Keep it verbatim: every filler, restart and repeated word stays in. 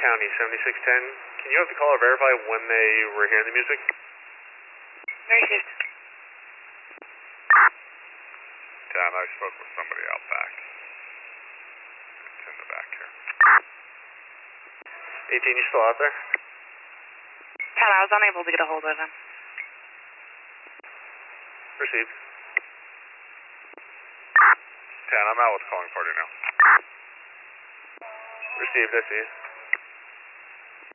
County, seventy-six ten. Can you have the caller verify when they were hearing the music? Received. Dan, I spoke with somebody out back. It's in the back here. eighteen, you still out there? Pat, I was unable to get a hold of him. Received. Dan, I'm out with calling party now. Received, I see you.